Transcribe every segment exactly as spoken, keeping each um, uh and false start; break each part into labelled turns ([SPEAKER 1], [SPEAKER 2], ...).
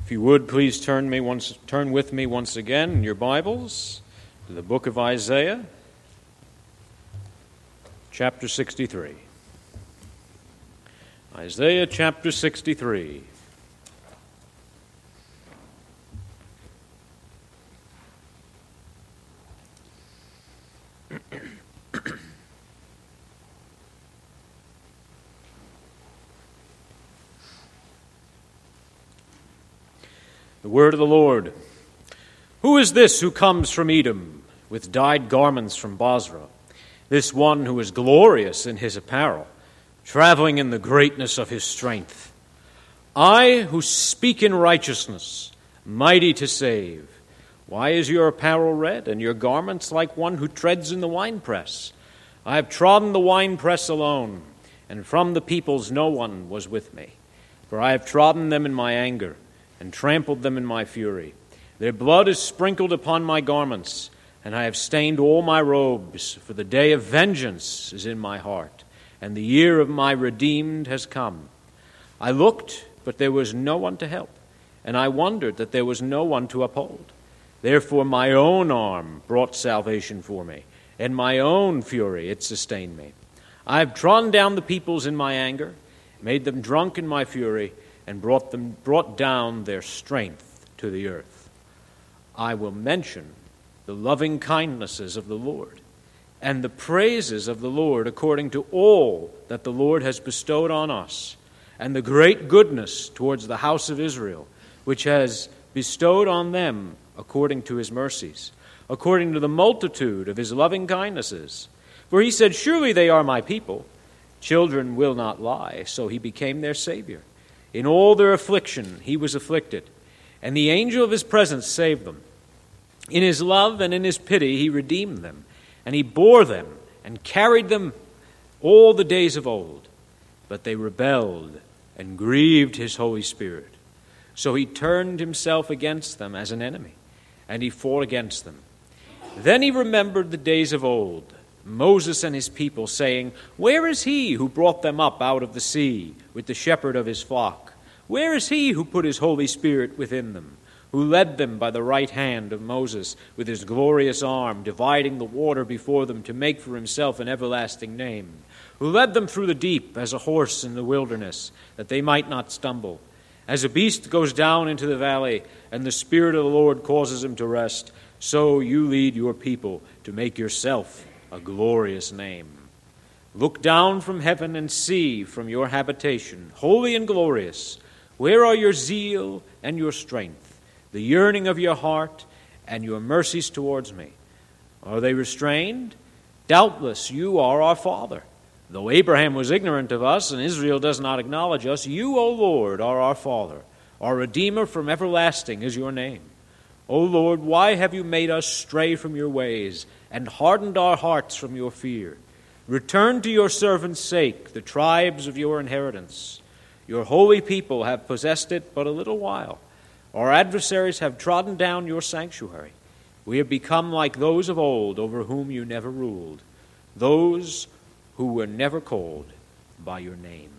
[SPEAKER 1] If you would, please turn me once, turn with me once again in your Bibles to the book of Isaiah, chapter sixty-three. Isaiah chapter sixty-three. The word of the Lord. Who is this who comes from Edom with dyed garments from Bozrah? This one who is glorious in his apparel, traveling in the greatness of his strength. I who speak in righteousness, mighty to save. Why is your apparel red and your garments like one who treads in the winepress? I have trodden the winepress alone, and from the peoples no one was with me. For I have trodden them in my anger, and trampled them in my fury. Their blood is sprinkled upon my garments, and I have stained all my robes, for the day of vengeance is in my heart, and the year of my redeemed has come. I looked, but there was no one to help, and I wondered that there was no one to uphold. Therefore my own arm brought salvation for me, and my own fury it sustained me. I have trodden down the peoples in my anger, made them drunk in my fury, and brought them brought down their strength to the earth. I will mention the loving kindnesses of the Lord, and the praises of the Lord according to all that the Lord has bestowed on us, and the great goodness towards the house of Israel, which has bestowed on them according to his mercies, according to the multitude of his loving kindnesses. For he said, surely they are my people. Children will not lie, so he became their Savior. In all their affliction he was afflicted, and the angel of his presence saved them. In his love and in his pity he redeemed them, and he bore them and carried them all the days of old. But they rebelled and grieved his Holy Spirit. So he turned himself against them as an enemy, and he fought against them. Then he remembered the days of old, Moses and his people, saying, where is he who brought them up out of the sea with the shepherd of his flock? Where is he who put his Holy Spirit within them, who led them by the right hand of Moses with his glorious arm, dividing the water before them to make for himself an everlasting name, who led them through the deep as a horse in the wilderness, that they might not stumble? As a beast goes down into the valley, and the Spirit of the Lord causes him to rest, so you lead your people to make yourself a glorious name. Look down from heaven and see from your habitation, holy and glorious, where are your zeal and your strength, the yearning of your heart and your mercies towards me? Are they restrained? Doubtless you are our Father. Though Abraham was ignorant of us and Israel does not acknowledge us, you, O Lord, are our Father. Our Redeemer from everlasting is your name. O Lord, why have you made us stray from your ways and hardened our hearts from your fear? Return to your servants' sake the tribes of your inheritance. Your holy people have possessed it but a little while. Our adversaries have trodden down your sanctuary. We have become like those of old over whom you never ruled, those who were never called by your name.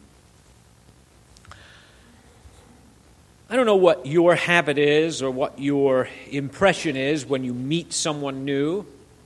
[SPEAKER 1] I don't know what your habit is or what your impression is when you meet someone new.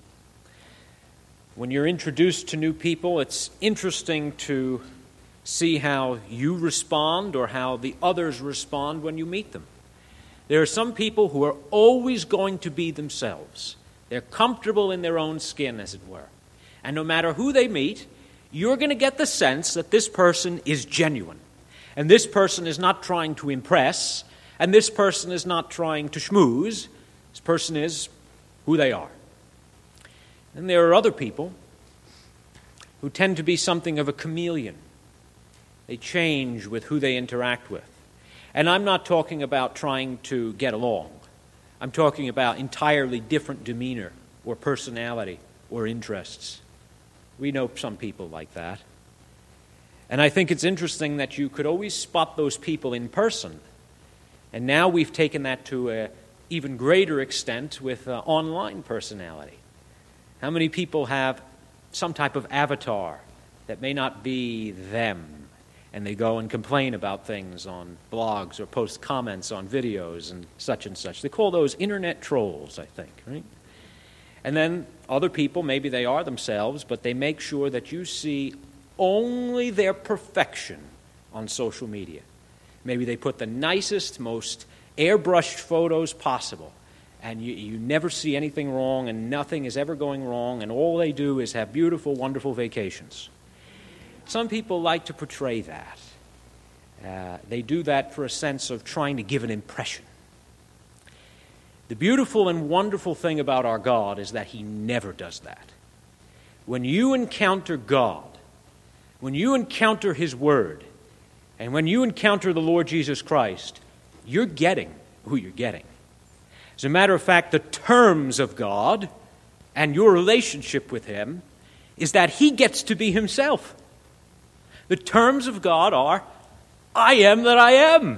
[SPEAKER 1] When you're introduced to new people, it's interesting to see how you respond or how the others respond when you meet them. There are some people who are always going to be themselves. They're comfortable in their own skin, as it were. And no matter who they meet, you're going to get the sense that this person is genuine. And this person is not trying to impress, and this person is not trying to schmooze. This person is who they are. And there are other people who tend to be something of a chameleon. They change with who they interact with. And I'm not talking about trying to get along. I'm talking about entirely different demeanor or personality or interests. We know some people like that. And I think it's interesting that you could always spot those people in person. And now we've taken that to an even greater extent with uh, online personality. How many people have some type of avatar that may not be them? and they go and complain about things on blogs or post comments on videos and such and such. They call those internet trolls, I think, right? And then other people, maybe they are themselves, but they make sure that you see only their perfection on social media. Maybe they put the nicest, most airbrushed photos possible, and you, you never see anything wrong, and nothing is ever going wrong, and all they do is have beautiful, wonderful vacations. Some people like to portray that. Uh, they do that for a sense of trying to give an impression. The beautiful and wonderful thing about our God is that He never does that. When you encounter God, when you encounter His Word, and when you encounter the Lord Jesus Christ, you're getting who you're getting. As a matter of fact, the terms of God and your relationship with Him is that He gets to be Himself. The terms of God are, I am that I am.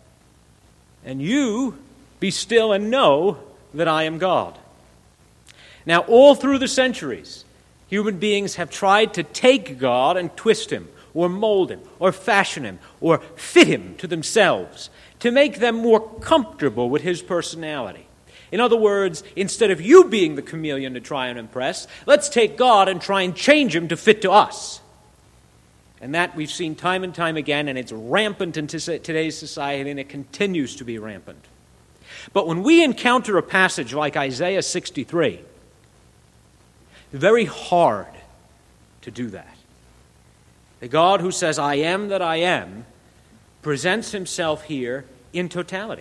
[SPEAKER 1] And you be still and know that I am God. Now, all through the centuries, human beings have tried to take God and twist Him, or mold Him, or fashion Him, or fit Him to themselves, to make them more comfortable with His personality. In other words, instead of you being the chameleon to try and impress, let's take God and try and change Him to fit to us. And that we've seen time and time again, and it's rampant in today's society, and it continues to be rampant. But when we encounter a passage like Isaiah sixty-three, it's very hard to do that. The God who says, I am that I am, presents Himself here in totality.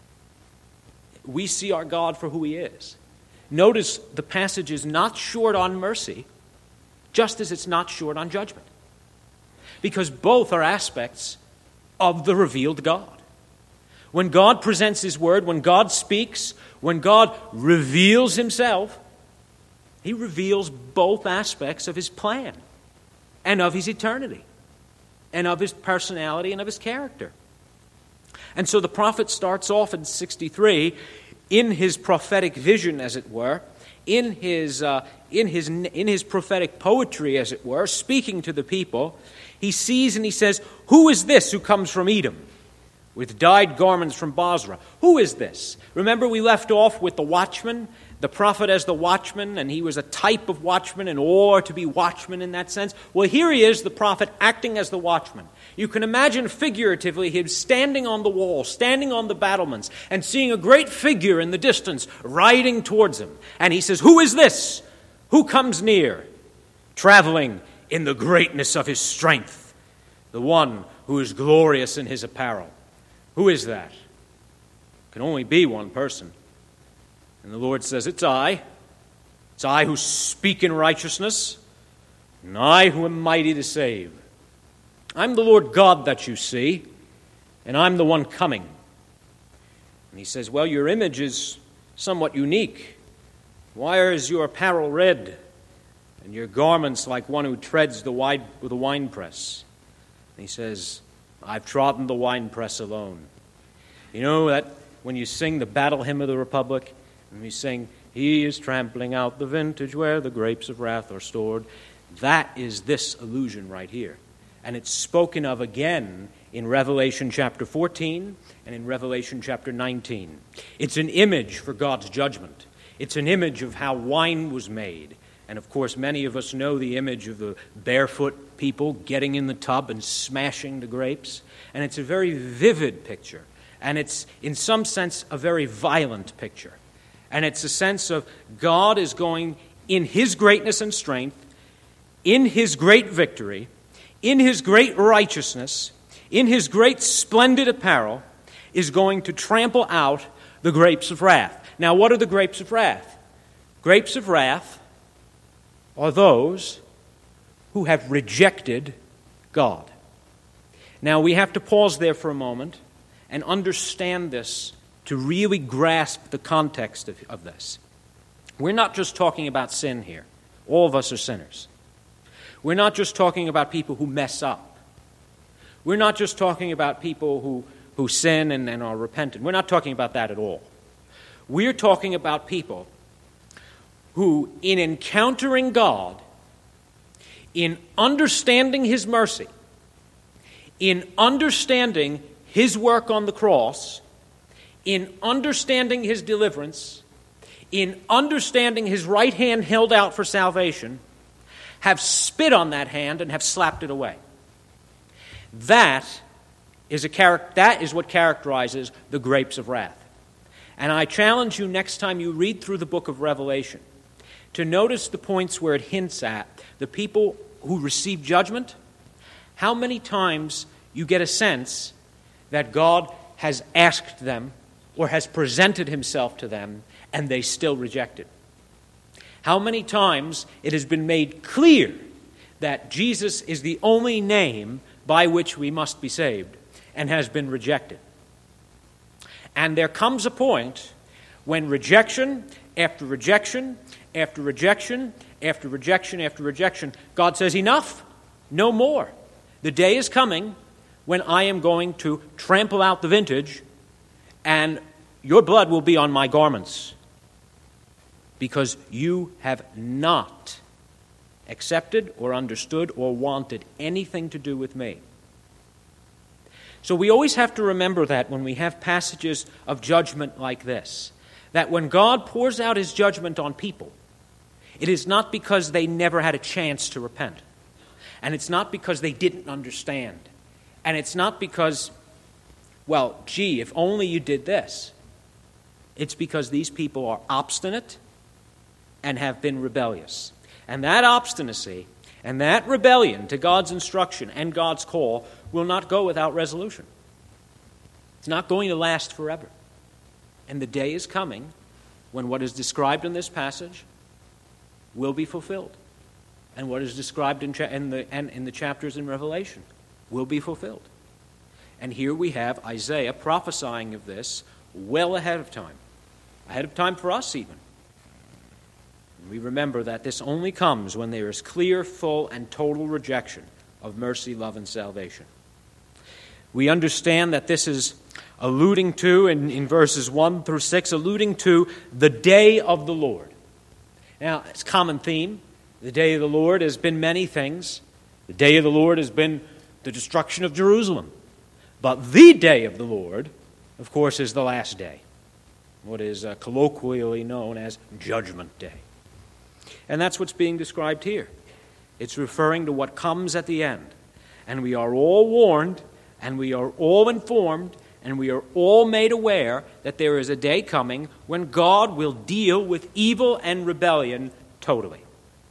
[SPEAKER 1] We see our God for who He is. Notice the passage is not short on mercy, just as it's not short on judgment. Because both are aspects of the revealed God. When God presents His Word, when God speaks, when God reveals Himself, He reveals both aspects of His plan and of His eternity and of His personality and of His character. And so the prophet starts off in sixty-three in his prophetic vision, as it were, in his, uh, in his, in his prophetic poetry, as it were, speaking to the people. He sees and he says, who is this who comes from Edom with dyed garments from Bozrah? Who is this? Remember, we left off with the watchman, the prophet as the watchman, and he was a type of watchman, and or to be watchman in that sense. Well, here he is, the prophet, acting as the watchman. You can imagine figuratively him standing on the wall, standing on the battlements, and seeing a great figure in the distance riding towards him. And he says, who is this? Who comes near? Traveling in the greatness of his strength, the one who is glorious in his apparel. Who is that? It can only be one person. And the Lord says, it's I. It's I who speak in righteousness, and I who am mighty to save. I'm the Lord God that you see, and I'm the one coming. And he says, well, your image is somewhat unique. Why is your apparel red, and your garments like one who treads the wide with a winepress? And he says, I've trodden the winepress alone. You know that when you sing the Battle Hymn of the Republic, and we sing, He is trampling out the vintage where the grapes of wrath are stored, that is this allusion right here. And it's spoken of again in Revelation chapter fourteen and in Revelation chapter nineteen. It's an image for God's judgment. It's an image of how wine was made. And of course, many of us know the image of the barefoot people getting in the tub and smashing the grapes. And it's a very vivid picture. And it's, in some sense, a very violent picture. And it's a sense of God is going in His greatness and strength, in His great victory, in His great righteousness, in His great splendid apparel, is going to trample out the grapes of wrath. Now, what are the grapes of wrath? Grapes of wrath are those who have rejected God. Now, we have to pause there for a moment and understand this to really grasp the context of, of this. We're not just talking about sin here. All of us are sinners. We're not just talking about people who mess up. We're not just talking about people who, who sin and, and are repentant. We're not talking about that at all. We're talking about people who, in encountering God, in understanding His mercy, in understanding his work on the cross, in understanding his deliverance, in understanding his right hand held out for salvation, have spit on that hand and have slapped it away. That is a char- that is what characterizes the grapes of wrath. And I challenge you next time you read through the book of Revelation to notice the points where it hints at the people who receive judgment, how many times you get a sense that God has asked them or has presented himself to them and they still reject it. How many times it has been made clear that Jesus is the only name by which we must be saved and has been rejected. And there comes a point when rejection after rejection after rejection after rejection after rejection, God says, enough, no more. The day is coming when I am going to trample out the vintage and your blood will be on my garments because you have not accepted or understood or wanted anything to do with me. So we always have to remember that when we have passages of judgment like this, that when God pours out his judgment on people, it is not because they never had a chance to repent. And it's not because they didn't understand. And it's not because, well, gee, if only you did this. It's because these people are obstinate and have been rebellious. And that obstinacy and that rebellion to God's instruction and God's call will not go without resolution. It's not going to last forever. And the day is coming when what is described in this passage will be fulfilled. And what is described in, cha- in, the, and in the chapters in Revelation will be fulfilled. And here we have Isaiah prophesying of this well ahead of time. Ahead of time for us even. And we remember that this only comes when there is clear, full, and total rejection of mercy, love, and salvation. We understand that this is alluding to, in, in verses one through six, alluding to the day of the Lord. Now, it's a common theme. The day of the Lord has been many things. The day of the Lord has been the destruction of Jerusalem. But the day of the Lord, of course, is the last day, what is uh, colloquially known as Judgment Day. And that's what's being described here. It's referring to what comes at the end. And we are all warned, and we are all informed, and we are all made aware that there is a day coming when God will deal with evil and rebellion totally.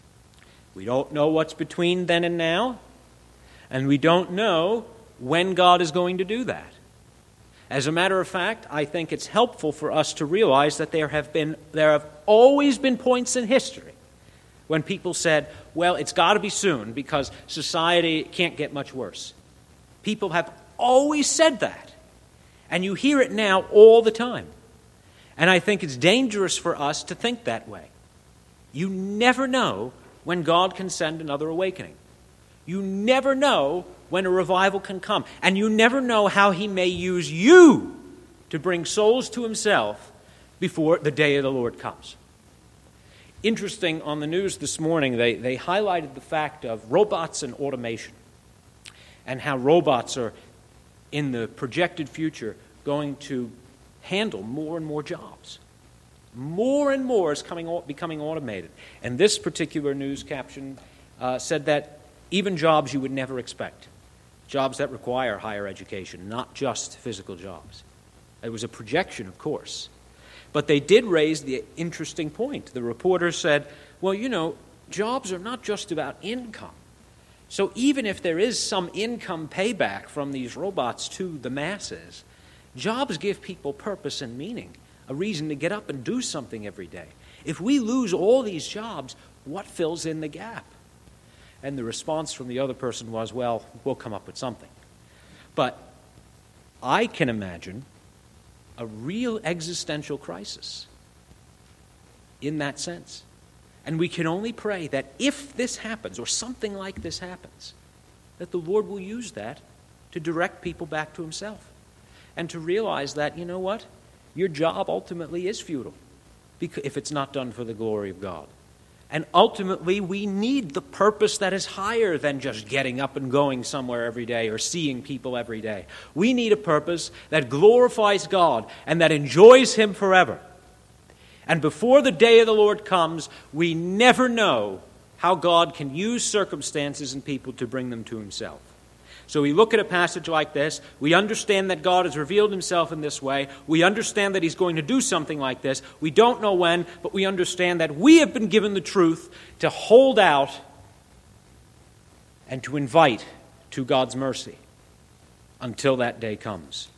[SPEAKER 1] We don't know what's between then and now, and we don't know when God is going to do that. As a matter of fact, I think it's helpful for us to realize that there have been there have always been points in history when people said, well, it's got to be soon because society can't get much worse. People have always said that. And you hear it now all the time. And I think it's dangerous for us to think that way. You never know when God can send another awakening. You never know when a revival can come. And you never know how he may use you to bring souls to himself before the day of the Lord comes. Interesting, on the news this morning, they, they highlighted the fact of robots and automation and how robots are, in the projected future, going to handle more and more jobs. More and more is coming, becoming automated. And this particular news caption uh, said that even jobs you would never expect, jobs that require higher education, not just physical jobs. It was a projection, of course. But they did raise the interesting point. The reporter said, well, you know, jobs are not just about income. So even if there is some income payback from these robots to the masses, jobs give people purpose and meaning, a reason to get up and do something every day. If we lose all these jobs, what fills in the gap? And the response from the other person was, well, we'll come up with something. But I can imagine a real existential crisis in that sense. And we can only pray that if this happens, or something like this happens, that the Lord will use that to direct people back to himself. And to realize that, you know what? Your job ultimately is futile if it's not done for the glory of God. And ultimately, we need the purpose that is higher than just getting up and going somewhere every day or seeing people every day. We need a purpose that glorifies God and that enjoys Him forever. And before the day of the Lord comes, we never know how God can use circumstances and people to bring them to Himself. So we look at a passage like this, we understand that God has revealed Himself in this way, we understand that He's going to do something like this, we don't know when, but we understand that we have been given the truth to hold out and to invite to God's mercy until that day comes.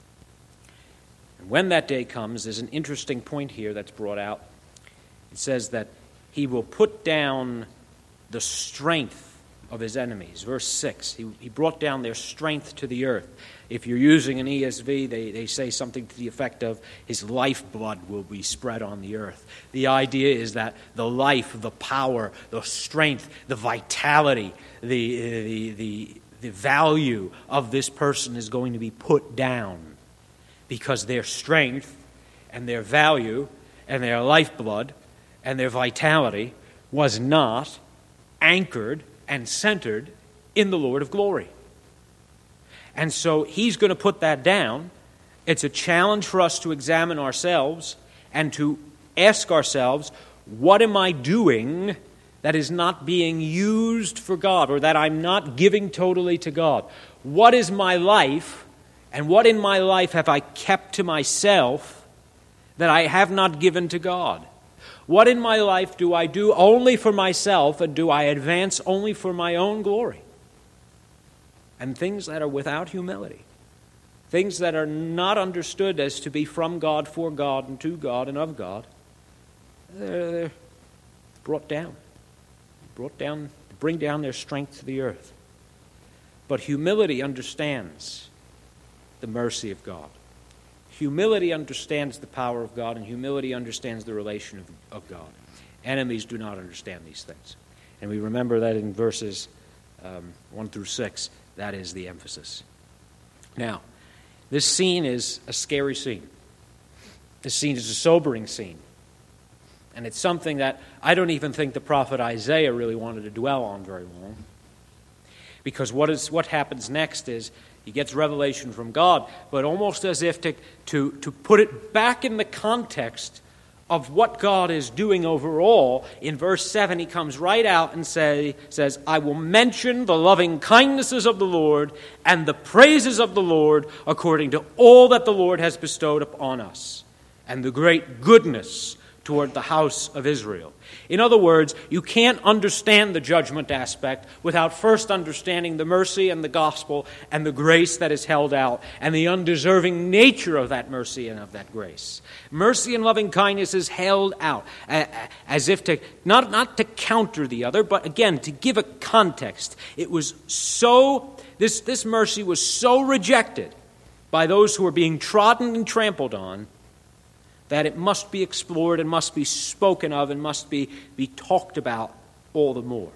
[SPEAKER 1] And when that day comes, there's an interesting point here that's brought out. It says that He will put down the strength of His enemies. Verse six, he, he brought down their strength to the earth. If you're using an E S V, they, they say something to the effect of His lifeblood will be spread on the earth. The idea is that the life, the power, the strength, the vitality, the, the, the, the value of this person is going to be put down because their strength and their value and their lifeblood and their vitality was not anchored and centered in the Lord of glory. And so He's going to put that down. It's a challenge for us to examine ourselves and to ask ourselves, what am I doing that is not being used for God or that I'm not giving totally to God? What is my life and what in my life have I kept to myself that I have not given to God? What in my life do I do only for myself, and do I advance only for my own glory? And things that are without humility, things that are not understood as to be from God, for God, and to God, and of God, they're, they're brought down. Brought down, bring down their strength to the earth. But humility understands the mercy of God. Humility understands the power of God, and humility understands the relation of, of God. Enemies do not understand these things. And we remember that in verses um, one through six, that is the emphasis. Now, this scene is a scary scene. This scene is a sobering scene. And it's something that I don't even think the prophet Isaiah really wanted to dwell on very long. Because what is what happens next is he gets revelation from God, but almost as if to, to, to put it back in the context of what God is doing overall, in verse seven he comes right out and say, says, I will mention the loving kindnesses of the Lord and the praises of the Lord according to all that the Lord has bestowed upon us, and the great goodness toward the house of Israel. In other words, you can't understand the judgment aspect without first understanding the mercy and the gospel and the grace that is held out and the undeserving nature of that mercy and of that grace. Mercy and loving kindness is held out as if to, not, not to counter the other, but again, to give a context. It was so, this, this mercy was so rejected by those who were being trodden and trampled on that it must be explored and must be spoken of and must be, be talked about all the more.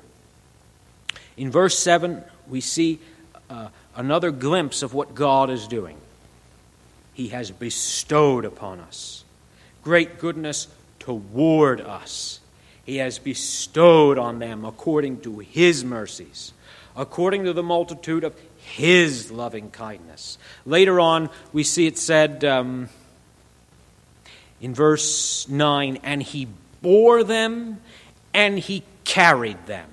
[SPEAKER 1] In verse seven, we see uh, another glimpse of what God is doing. He has bestowed upon us great goodness toward us. He has bestowed on them according to His mercies, according to the multitude of His loving kindness. Later on, we see it said... Um, In verse nine, and He bore them and He carried them.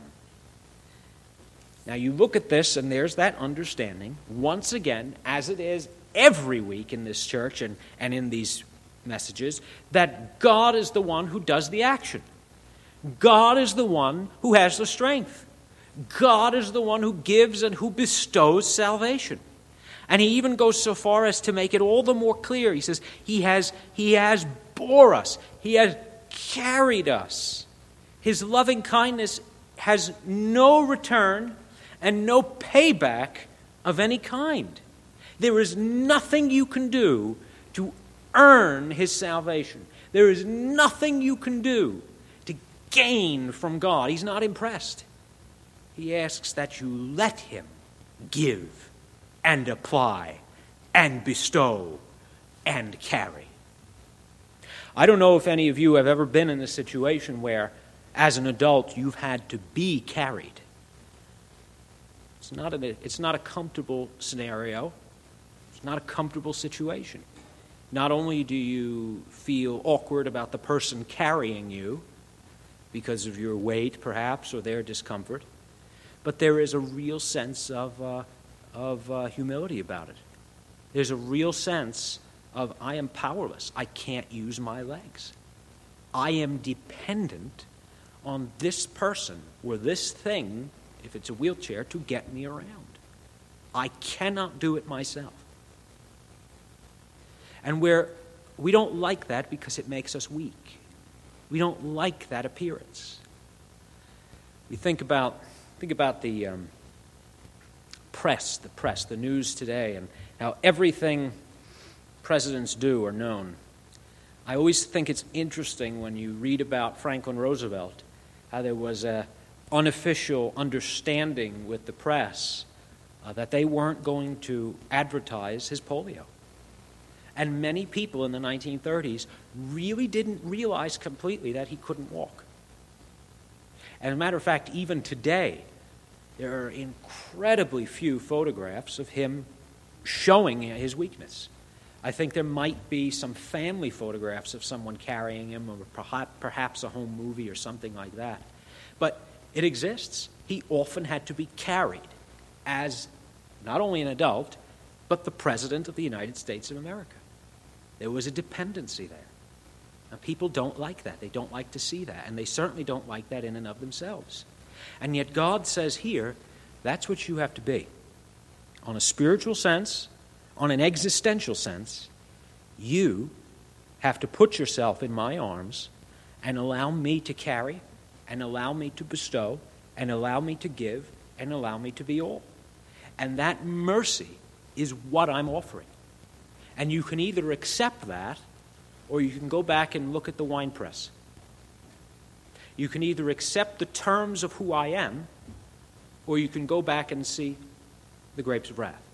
[SPEAKER 1] Now you look at this and there's that understanding, once again, as it is every week in this church and, and in these messages, that God is the one who does the action. God is the one who has the strength. God is the one who gives and who bestows salvation. And he even goes so far as to make it all the more clear. He says, He has, he has bore us. He has carried us. His loving kindness has no return and no payback of any kind. There is nothing you can do to earn His salvation. There is nothing you can do to gain from God. He's not impressed. He asks that you let Him give and apply and bestow and carry. I don't know if any of you have ever been in a situation where as an adult, you've had to be carried. It's not a, it's not a comfortable scenario. It's not a comfortable situation. Not only do you feel awkward about the person carrying you because of your weight, perhaps, or their discomfort, but there is a real sense of, uh, of uh, humility about it. There's a real sense of, I am powerless. I can't use my legs. I am dependent on this person or this thing, if it's a wheelchair, to get me around. I cannot do it myself. And where we don't like that because it makes us weak. We don't like that appearance. We think about think about the um, press, the press, the news today, and how everything presidents do are known. I always think it's interesting when you read about Franklin Roosevelt, how there was an unofficial understanding with the press uh, that they weren't going to advertise his polio. And many people in the nineteen thirties really didn't realize completely that he couldn't walk. As a matter of fact, even today, there are incredibly few photographs of him showing his weakness. I think there might be some family photographs of someone carrying him, or perhaps a home movie or something like that. But it exists. He often had to be carried as not only an adult, but the President of the United States of America. There was a dependency there. And people don't like that. They don't like to see that. And they certainly don't like that in and of themselves. And yet God says here, that's what you have to be. On a spiritual sense, on an existential sense, you have to put yourself in my arms and allow me to carry, and allow me to bestow, and allow me to give, and allow me to be all. And that mercy is what I'm offering. And you can either accept that, or you can go back and look at the winepress. You can either accept the terms of who I am, or you can go back and see the grapes of wrath.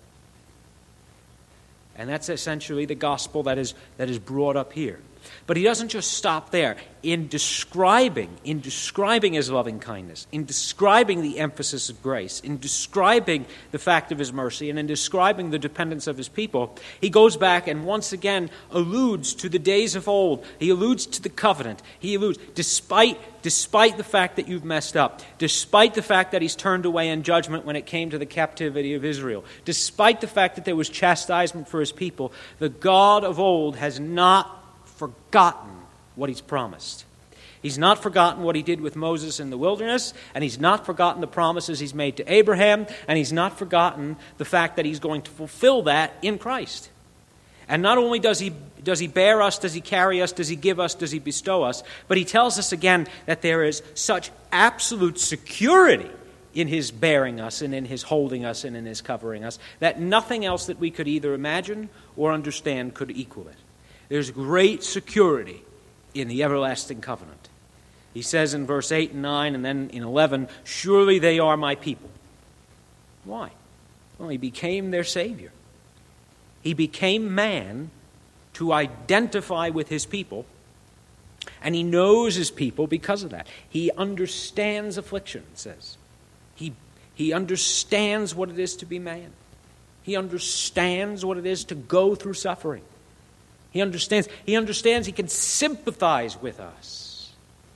[SPEAKER 1] And that's essentially the gospel that is that is brought up here. But he doesn't just stop there. In describing, in describing his loving kindness, in describing the emphasis of grace, in describing the fact of his mercy, and in describing the dependence of his people, he goes back and once again alludes to the days of old. He alludes to the covenant. He alludes, despite, despite the fact that you've messed up, despite the fact that he's turned away in judgment when it came to the captivity of Israel, despite the fact that there was chastisement for his people, the God of old has not forgotten what he's promised. He's not forgotten what he did with Moses in the wilderness, and he's not forgotten the promises he's made to Abraham, and he's not forgotten the fact that he's going to fulfill that in Christ. And not only does he does he bear us, does he carry us, does he give us, does he bestow us, but he tells us again that there is such absolute security in his bearing us and in his holding us and in his covering us that nothing else that we could either imagine or understand could equal it. There's great security in the everlasting covenant. He says in verse eight and nine and then in eleven, surely they are my people. Why? Well, he became their Savior. He became man to identify with his people, and he knows his people because of that. He understands affliction, it says. He, he understands what it is to be man. He understands what it is to go through suffering. He understands, he understands, he can sympathize with us.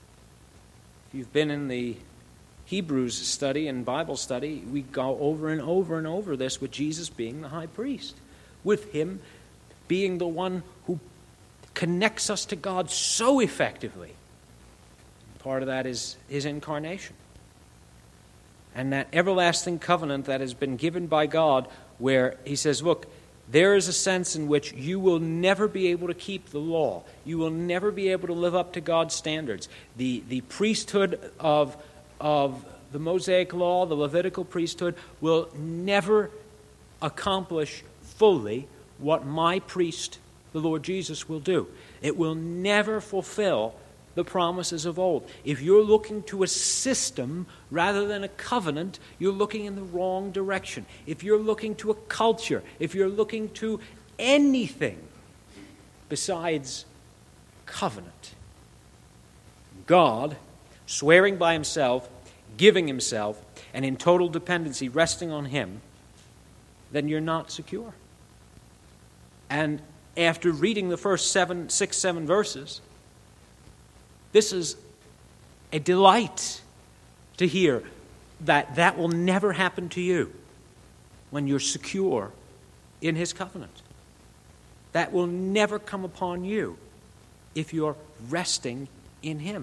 [SPEAKER 1] If you've been in the Hebrews study and Bible study, we go over and over and over this with Jesus being the high priest, with him being the one who connects us to God so effectively. Part of that is his incarnation. And that everlasting covenant that has been given by God where he says, look, there is a sense in which you will never be able to keep the law. You will never be able to live up to God's standards. The, the priesthood of, of the Mosaic law, the Levitical priesthood, will never accomplish fully what my priest, the Lord Jesus, will do. It will never fulfill the promises of old. If you're looking to a system rather than a covenant, you're looking in the wrong direction. If you're looking to a culture, if you're looking to anything besides covenant, God swearing by himself, giving himself, and in total dependency, resting on him, then you're not secure. And after reading the first seven, six, seven verses, this is a delight to hear that that will never happen to you when you're secure in his covenant. That will never come upon you if you're resting in him.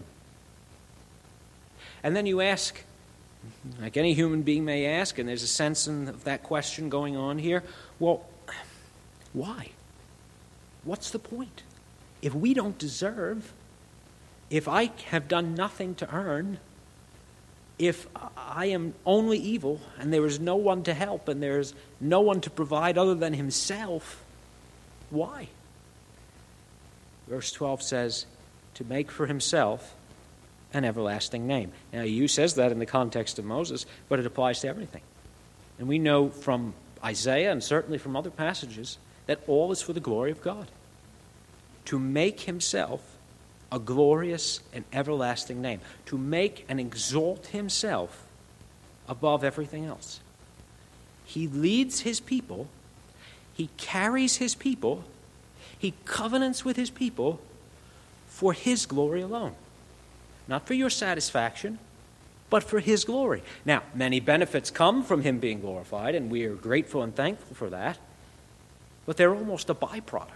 [SPEAKER 1] And then you ask, like any human being may ask, and there's a sense in of that question going on here, well, why? What's the point? If we don't deserve, if I have done nothing to earn, if I am only evil and there is no one to help and there is no one to provide other than himself, why? Verse twelve says, to make for himself an everlasting name. Now, you says that in the context of Moses, but it applies to everything. And we know from Isaiah and certainly from other passages that all is for the glory of God. To make himself a glorious and everlasting name. To make and exalt himself above everything else. He leads his people. He carries his people. He covenants with his people for his glory alone. Not for your satisfaction, but for his glory. Now, many benefits come from him being glorified, and we are grateful and thankful for that, but they're almost a byproduct.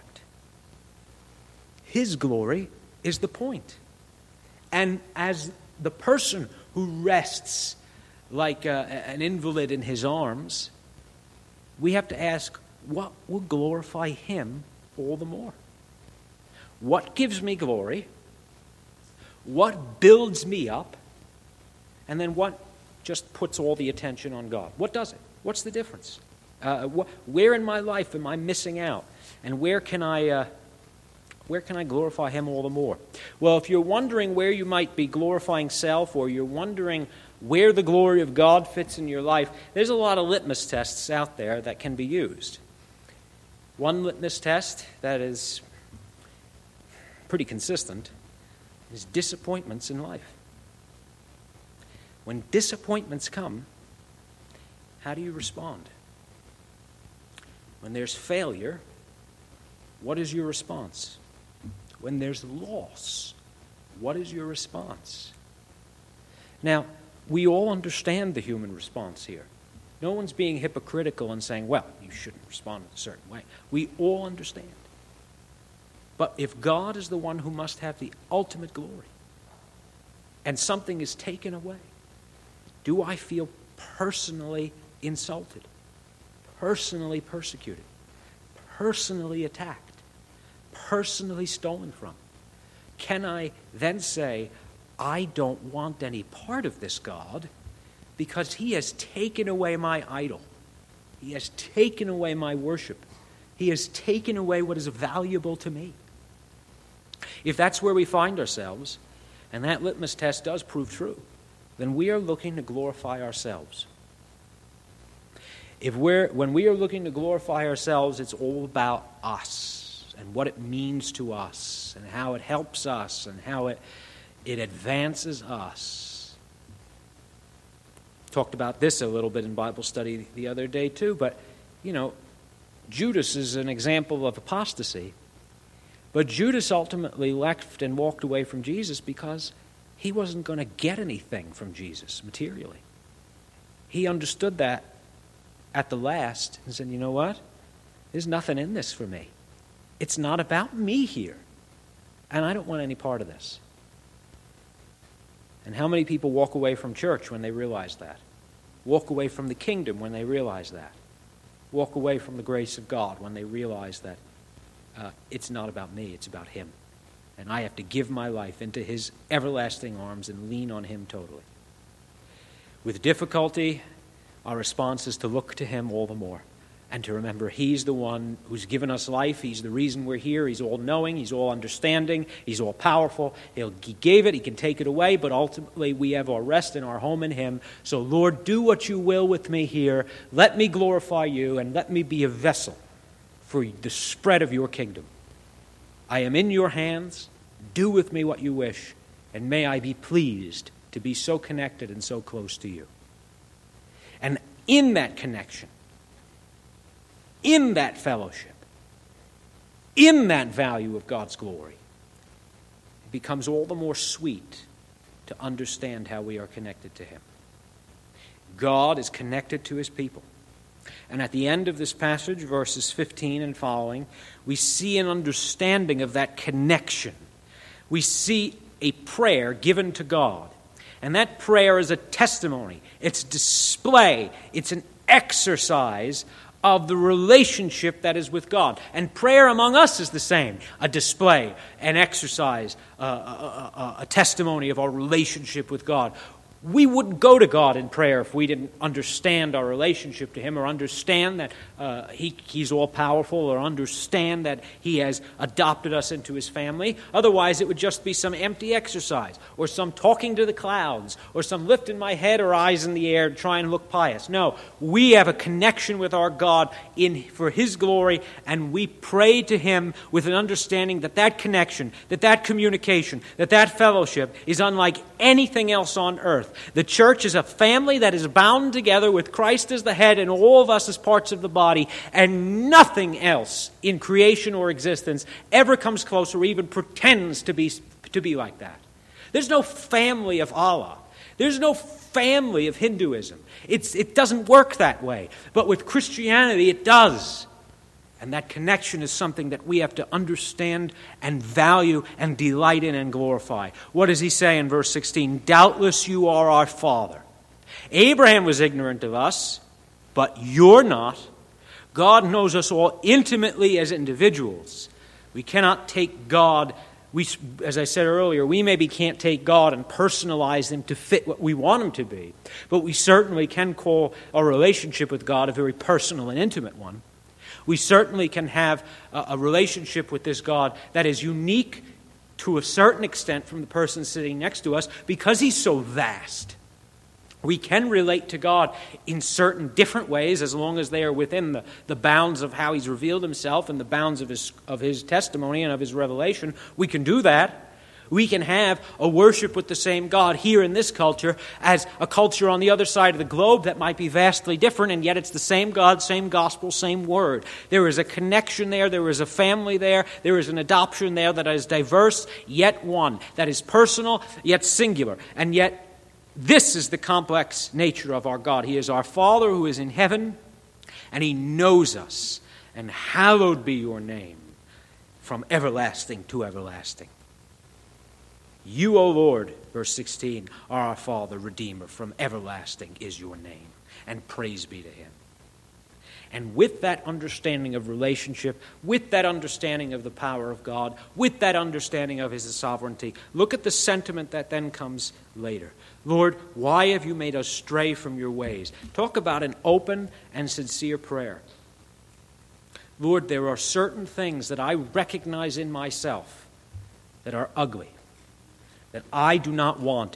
[SPEAKER 1] His glory is the point. And as the person who rests like a, an invalid in his arms, we have to ask, what will glorify him all the more? What gives me glory? What builds me up? And then what just puts all the attention on God? What does it? What's the difference? Uh, wh- where in my life am I missing out? And where can I uh, where can I glorify him all the more? Well, if you're wondering where you might be glorifying self, or you're wondering where the glory of God fits in your life, there's a lot of litmus tests out there that can be used. One litmus test that is pretty consistent is disappointments in life. When disappointments come, how do you respond? When there's failure, what is your response? When there's loss, what is your response? Now, we all understand the human response here. No one's being hypocritical and saying, well, you shouldn't respond in a certain way. We all understand. But if God is the one who must have the ultimate glory, and something is taken away, do I feel personally insulted, personally persecuted, personally attacked, personally stolen from? Can I then say, I don't want any part of this God because he has taken away my idol. He has taken away my worship. He has taken away what is valuable to me. If that's where we find ourselves, and that litmus test does prove true, then we are looking to glorify ourselves. If we're, when we are looking to glorify ourselves, it's all about us and what it means to us and how it helps us and how it, it advances us. Talked about this a little bit in Bible study the other day too, but, you know, Judas is an example of apostasy. But Judas ultimately left and walked away from Jesus because he wasn't going to get anything from Jesus materially. He understood that at the last and said, you know what? There's nothing in this for me. It's not about me here. And I don't want any part of this. And how many people walk away from church when they realize that? Walk away from the kingdom when they realize that? Walk away from the grace of God when they realize that uh, it's not about me, it's about him. And I have to give my life into his everlasting arms and lean on him totally. With difficulty, our response is to look to him all the more and to remember he's the one who's given us life. He's the reason we're here. He's all-knowing. He's all-understanding. He's all-powerful. He'll, he gave it. He can take it away, but ultimately we have our rest and our home in him. So, Lord, do what you will with me here. Let me glorify you and let me be a vessel for the spread of your kingdom. I am in your hands. Do with me what you wish, and may I be pleased to be so connected and so close to you. And in that connection, in that fellowship, in that value of God's glory, it becomes all the more sweet to understand how we are connected to Him. God is connected to His people. And at the end of this passage, verses fifteen and following, we see an understanding of that connection. We see a prayer given to God. And that prayer is a testimony. It's a display. It's an exercise of the relationship that is with God. And prayer among us is the same. A display, an exercise, uh, a, a, a testimony of our relationship with God. We wouldn't go to God in prayer if we didn't understand our relationship to Him, or understand that uh, he, He's all-powerful, or understand that He has adopted us into His family. Otherwise, it would just be some empty exercise, or some talking to the clouds, or some lifting my head or eyes in the air to try and look pious. No, we have a connection with our God in for His glory, and we pray to Him with an understanding that that connection, that that communication, that that fellowship is unlike anything else on earth. The church is a family that is bound together with Christ as the head and all of us as parts of the body, and nothing else in creation or existence ever comes close or even pretends to be, to be like that. There's no family of Allah. There's no family of Hinduism. It's, it doesn't work that way. But with Christianity, it does. And that connection is something that we have to understand and value and delight in and glorify. What does he say in verse sixteen? Doubtless you are our father. Abraham was ignorant of us, but you're not. God knows us all intimately as individuals. We cannot take God, we, as I said earlier, we maybe can't take God and personalize Him to fit what we want Him to be. But we certainly can call our relationship with God a very personal and intimate one. We certainly can have a, a relationship with this God that is unique to a certain extent from the person sitting next to us because He's so vast. We can relate to God in certain different ways as long as they are within the, the bounds of how He's revealed Himself and the bounds of His, of His testimony and of His revelation. We can do that. We can have a worship with the same God here in this culture as a culture on the other side of the globe that might be vastly different, and yet it's the same God, same gospel, same word. There is a connection there. There is a family there. There is an adoption there that is diverse, yet one. That is personal, yet singular. And yet this is the complex nature of our God. He is our Father who is in heaven, and He knows us. And hallowed be your name from everlasting to everlasting. You, O Lord, verse sixteen, are our Father, Redeemer. From everlasting is your name. And praise be to Him. And with that understanding of relationship, with that understanding of the power of God, with that understanding of His sovereignty, look at the sentiment that then comes later. Lord, why have you made us stray from your ways? Talk about an open and sincere prayer. Lord, there are certain things that I recognize in myself that are ugly, that I do not want.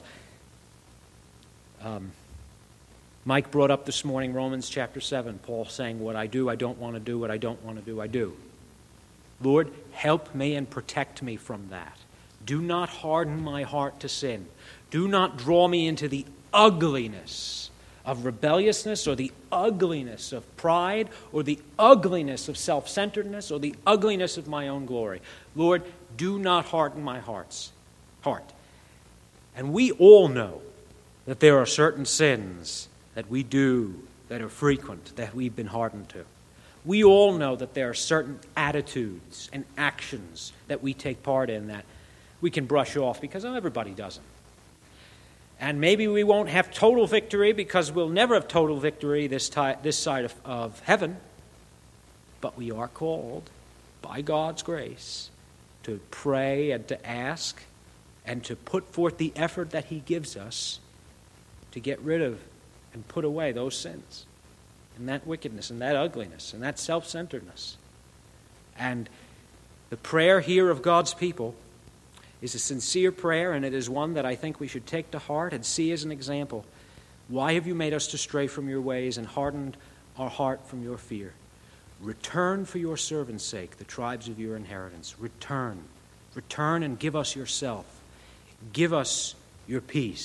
[SPEAKER 1] Um, Mike brought up this morning Romans chapter seven, Paul saying, what I do, I don't want to do, what I don't want to do, I do. Lord, help me and protect me from that. Do not harden my heart to sin. Do not draw me into the ugliness of rebelliousness or the ugliness of pride or the ugliness of self-centeredness or the ugliness of my own glory. Lord, do not harden my heart's heart. And we all know that there are certain sins that we do that are frequent, that we've been hardened to. We all know that there are certain attitudes and actions that we take part in that we can brush off because everybody does them. And maybe we won't have total victory because we'll never have total victory this, ty- this side of, of heaven. But we are called by God's grace to pray and to ask and to put forth the effort that He gives us to get rid of and put away those sins and that wickedness and that ugliness and that self-centeredness. And the prayer here of God's people is a sincere prayer, and it is one that I think we should take to heart and see as an example. Why have you made us to stray from your ways and hardened our heart from your fear? Return for your servants' sake, the tribes of your inheritance. Return. Return and give us yourself. Give us your peace.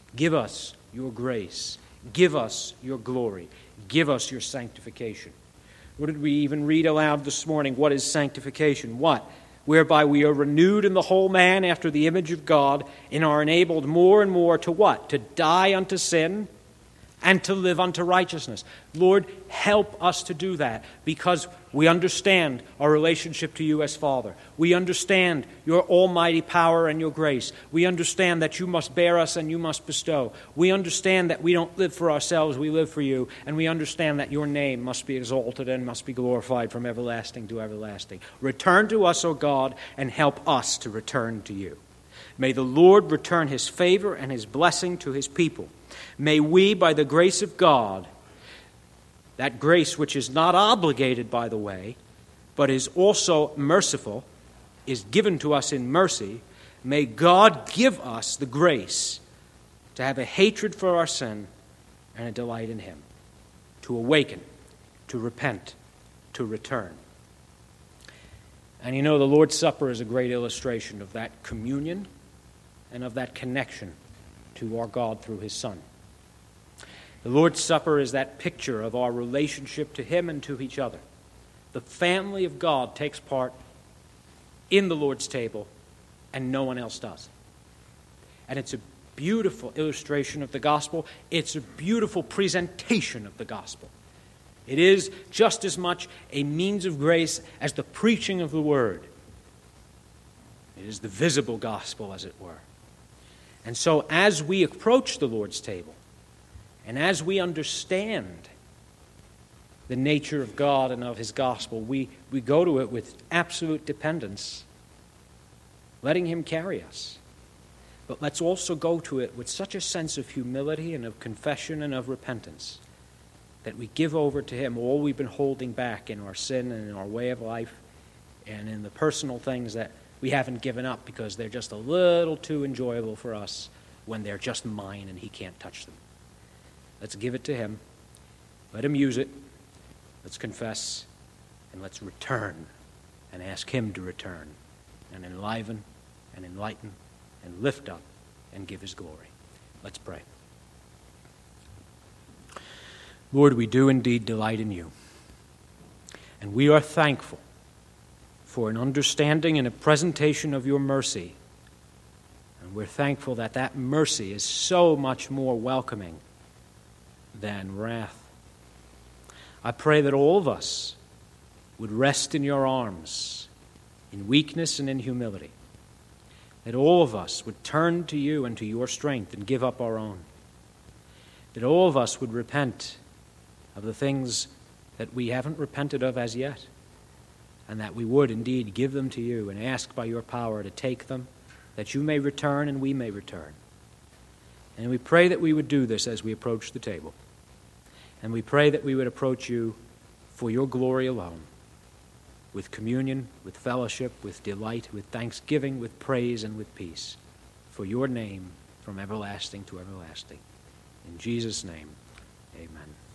[SPEAKER 1] Give us your grace. Give us your glory. Give us your sanctification. What did we even read aloud this morning? What is sanctification? What? Whereby we are renewed in the whole man after the image of God and are enabled more and more to what? To die unto sin and to live unto righteousness. Lord, help us to do that because we understand our relationship to you as Father. We understand your almighty power and your grace. We understand that you must bear us and you must bestow. We understand that we don't live for ourselves, we live for you. And we understand that your name must be exalted and must be glorified from everlasting to everlasting. Return to us, O God, and help us to return to you. May the Lord return his favor and his blessing to his people. May we, by the grace of God, that grace which is not obligated, by the way, but is also merciful, is given to us in mercy, may God give us the grace to have a hatred for our sin and a delight in him, to awaken, to repent, to return. And you know, the Lord's Supper is a great illustration of that communion and of that connection to our God through his Son. The Lord's Supper is that picture of our relationship to him and to each other. The family of God takes part in the Lord's table, and no one else does. And it's a beautiful illustration of the gospel. It's a beautiful presentation of the gospel. It is just as much a means of grace as the preaching of the word. It is the visible gospel, as it were. And so as we approach the Lord's table, and as we understand the nature of God and of his gospel, we, we go to it with absolute dependence, letting him carry us. But let's also go to it with such a sense of humility and of confession and of repentance that we give over to him all we've been holding back in our sin and in our way of life and in the personal things that we haven't given up because they're just a little too enjoyable for us when they're just mine and he can't touch them. Let's give it to him. Let him use it. Let's confess. And let's return and ask him to return and enliven and enlighten and lift up and give his glory. Let's pray. Lord, we do indeed delight in you. And we are thankful for an understanding and a presentation of your mercy. And we're thankful that that mercy is so much more welcoming than wrath. I pray that all of us would rest in your arms, in weakness and in humility. That all of us would turn to you and to your strength and give up our own. That all of us would repent of the things that we haven't repented of as yet, and that we would indeed give them to you and ask by your power to take them, that you may return and we may return. And we pray that we would do this as we approach the table. And we pray that we would approach you for your glory alone, with communion, with fellowship, with delight, with thanksgiving, with praise, and with peace, for your name from everlasting to everlasting. In Jesus' name, amen.